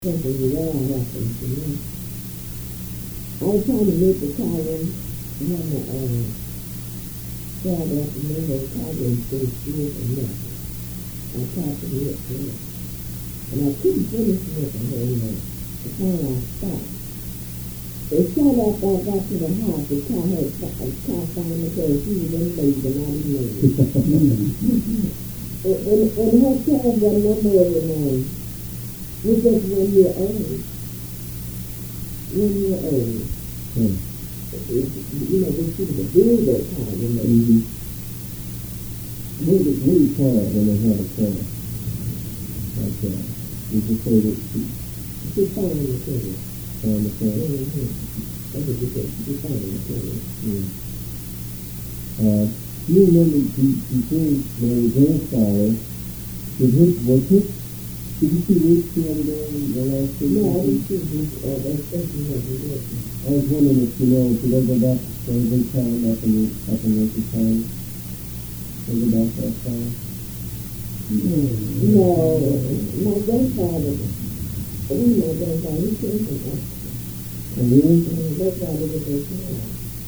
something that happened to me. I was trying to make the Italian when Friday afternoon, the Italian stayed still for nothing. I tried to hit her, and I couldn't finish looking her in there. Finally I stopped. They shot after I got to the house. The car found me because she was in late and I didn't know it. And her child got no more than mine. We're just 1 year old. 1 year old. You know, they see the builder car, you know. Mm-hmm. What do you call it when they have a car? Like that. You just say that She's fine in the car. On the car? Mm-hmm. That's what you said. She's fine in the car. You remember, you think my grandfather, did you see Rich the other day in the last week? No, I didn't see Rich. That's working. I was wondering if they go back to the big town up in Lincoln County. They go back that far? No, my grandfather, he came from Africa. Oh, really? That's why they did their town.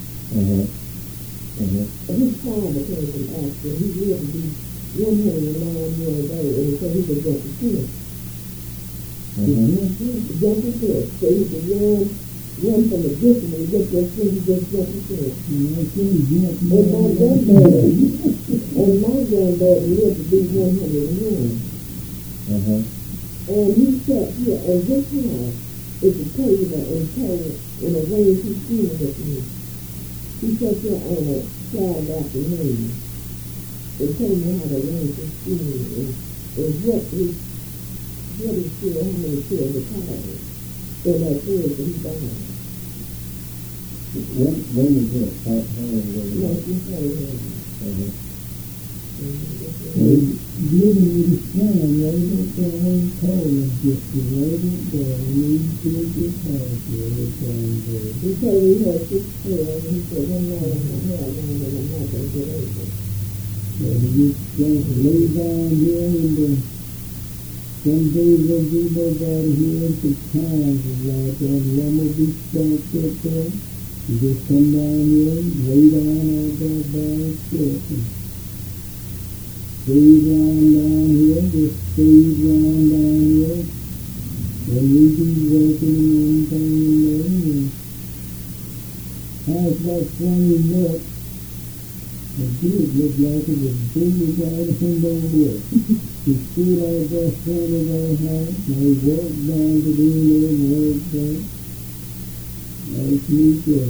His father came from Africa. He lived to be 109 years old, and so he could jump the fish. Jump the fish. So he could run from the distance and get their fish, he just jump the fish. And my granddaddy lived to be 101. And he sat here, and this house is a table and told in a way he seen with me. He sat there on a Friday afternoon. They told me how to arrange his school and what he said, how many children retired. So that Thursday he died. When was it? How long ago was it? 1949. Living with his son, Raven, Sam, Cole, just the Raven, the need to get past everything there. He told me he had 6 children, and he said, one night I'm going to have one, and I'm not going to get over it. So he just lay down here and some days when we nobody here at the time was like that, and I'm going to be stacked up there. You just come down here, lay down out there by yourself. Stay round down here, just stay round down here, and we be working one thing and another, and how's that funny look? It did look like it was big as all the world. He stood out there in front of our house, and we walked down to the end and walked back. Like me said,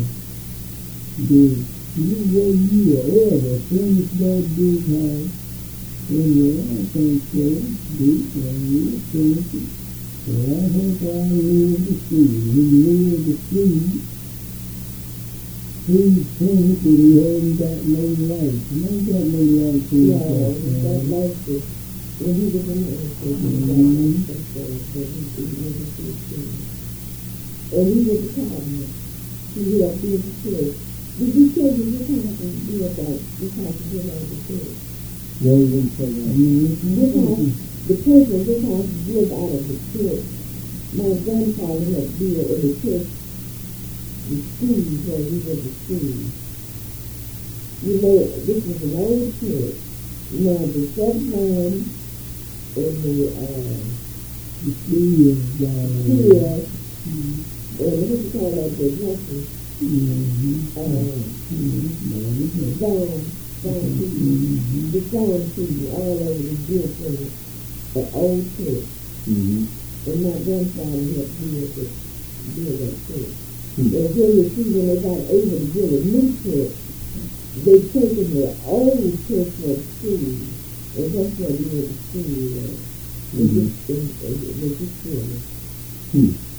you ever finish that big house? And I think so, deep, and we'll finish it. So I hope I live to see. When you live to see, please think that he hadn't got no life. He ain't got no life for himself. No, that life is, when he was in the and he was a cardinal. He had been to church. Did you say that this house was built out, this house was built out of the church? No, you didn't say that. The person this house was built out of the church. My grandfather had built in the church, the school where we went to school. You know, this was an old church. Now, the seventh and the school is here, and what do you call that, the dresses? The sound people all over the built in the old church. And my grandfather had built that church. And then you see when they got able to build a new church, they taken the old church for the school. And that's what we went to school. They just built it.